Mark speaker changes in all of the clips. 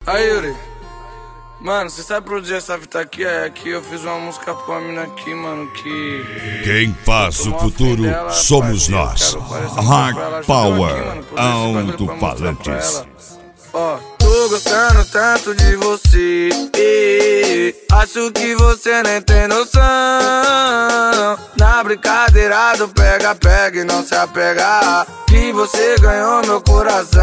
Speaker 1: Aí, Yuri. Mano, você sabe produzir essa fita aqui? É que eu fiz uma música pra uma mina aqui, mano, que...
Speaker 2: Quem faz o futuro
Speaker 1: dela,
Speaker 2: somos nós. Hard Power
Speaker 1: Alto-Falantes. Ó, tô gostando tanto de você, acho que você nem tem noção. Na brincadeira do pega-pega e não se apegar, que você ganhou meu coração.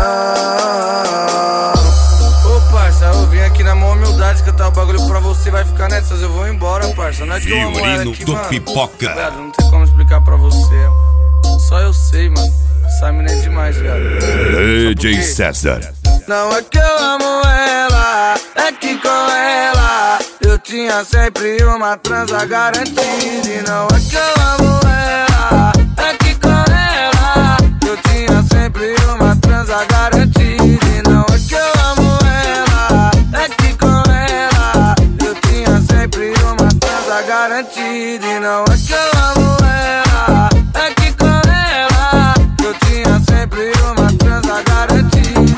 Speaker 1: Ô parça, eu vim aqui na maior humildade cantar o bagulho pra você, vai ficar nessas, eu vou embora, parça. Não é que eu amo ela aqui,
Speaker 2: do
Speaker 1: mano.
Speaker 2: Pipoca.
Speaker 1: Viado, não tem como explicar pra você. Só eu sei, mano. Essa mina é demais, viado.
Speaker 2: DJ César.
Speaker 1: Não é que eu amo ela, é que com ela eu tinha sempre uma transa garantida. E não é que eu amo ela, é que com ela eu tinha sempre uma transa garantida. E não é que eu amo ela, é que com ela eu tinha sempre uma transa garantida. E não é que eu amo ela, é que com ela eu tinha sempre uma transa garantida.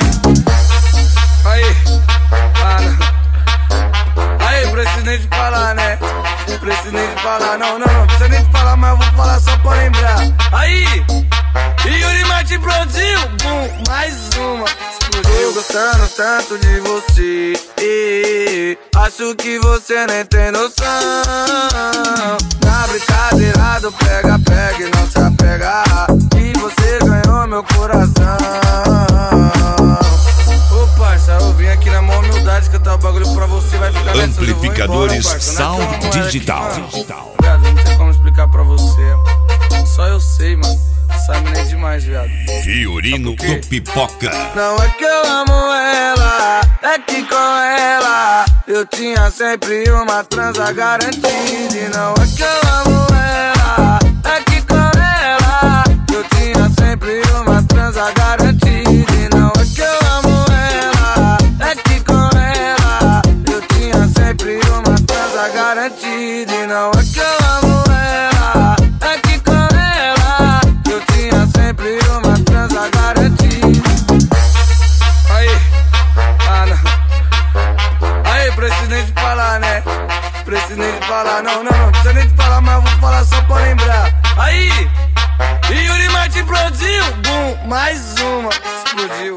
Speaker 1: Precisa nem de falar, né? Precisa nem de falar, não precisa nem de falar, mas eu vou falar só pra lembrar. Aí, Yuri Martin produziu, bum, mais uma. Explodiu, gostando tanto de você, acho que você nem tem noção. Na brincadeira do pega-pega e não se apegar, que você ganhou meu coração. Ô parça, eu vim aqui na maior humildade cantar o bagulho pra você, vai ficar nessas.
Speaker 2: Amplificadores
Speaker 1: embora,
Speaker 2: Sound Digital.
Speaker 1: Viado, não tem como explicar pra você. Só eu sei, mano. Essa mina é demais, viado.
Speaker 2: Fiorino do Pipoca.
Speaker 1: Não é que eu amo ela, é que com ela eu tinha sempre uma transa garantida. E não é que eu amo ela, é que com ela eu tinha sempre uma transa garantida. E não é que eu amo ela, é que com ela eu tinha sempre uma transa garantida. E não é que eu amo ela, é que com ela eu tinha sempre uma transa garantida. Aí, não. Aí, precisa nem de falar, né? Precisa nem de falar, não precisa nem de falar, mas eu vou falar só pra lembrar. Aí, Yuri Martin produziu, bum, mais uma, explodiu.